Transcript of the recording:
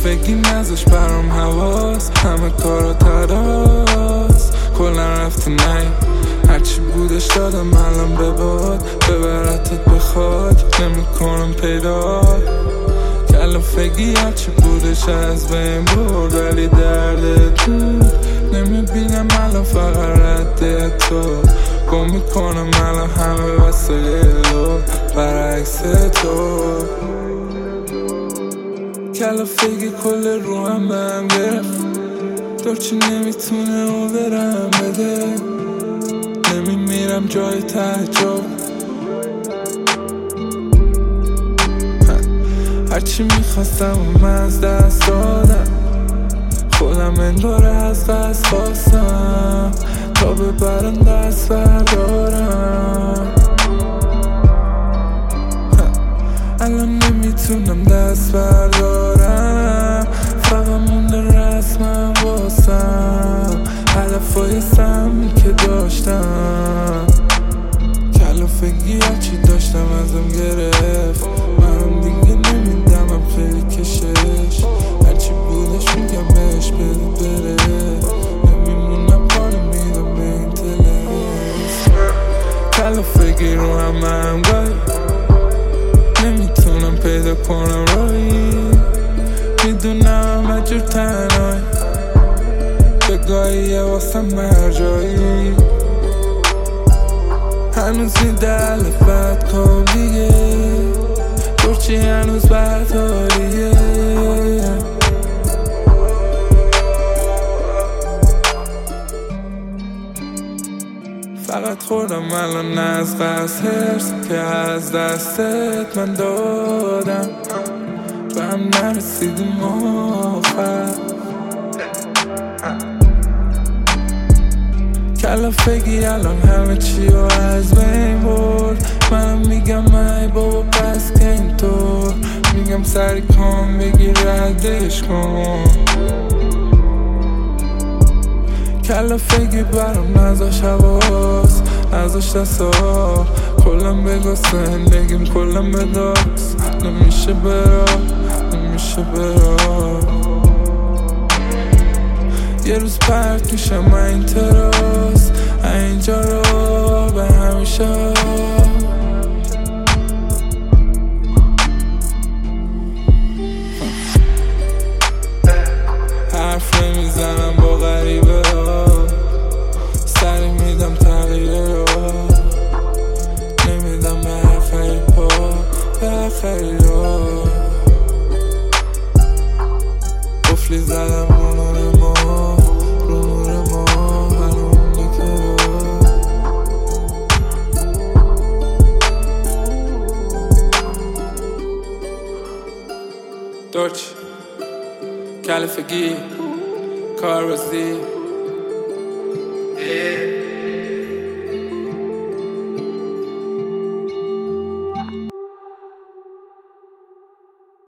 کلافگی نذاش برام حواس، همه کارا تراس، کلن رفتی نیم هرچی بودش دادم الان بباد، ببرتت بخواد نمیکنم پیدا. کلافگی هرچی بودش از بین برد، ولی دردت بود نمیبینم الان فقط رد تو، گم میکنم الان همه وسایلو برعکس تو. کلافگی کل رو هم به هم گرفت، دورچی نمیتونه اون برم بده، نمیمیرم جای تعجب، هرچی میخواستم و من از دست دادم، خودم انداره از دست خواستم تا ببرم دست بردارم. الان نمیتونم دست بردارم، فقط مونده رسمم واسم هدفای سمی که داشتم. کلافگی هرچی داشتم ازم گرفت، منم دیگه نمیدمم خیلی کشش، هرچی بودش میگم بهش بده بره، نمیمونم پاره میدم به این تلس. کلافگی رو هم گاهی نمیتونم پیدا کنم راهی، میدونم همه جور تنهایی، به گاهی واسم مرجایی، هنوز میده لفت کن دیگه، دورچی هنوز بدحالیه. فقط خوردم الان از قصد هرس که از دستت من دادم، به هم نرسیدیم آخر. کلافگی الان همه چی رو از بین برد، منم میگم ای بابا پس که اینطور، میگم سری کام بگیر ردش کن. کلافگی برام نذاش حواس، نذاش دستا، کلم بگو زندگیم کلم بداست، نمیشه برا نمیشه برا. یه روز پرت میشم این تراس، اینجا رو به همیشه. حرف نمیزنم با غریبه ها، سری میدم تغییره رو، نمیدم به هر خیلی پا به هر خیلی رو. قفلی زدم رو نور ما، رو نور ما هنوز نکه رو. دورچی کلافگی کار بازی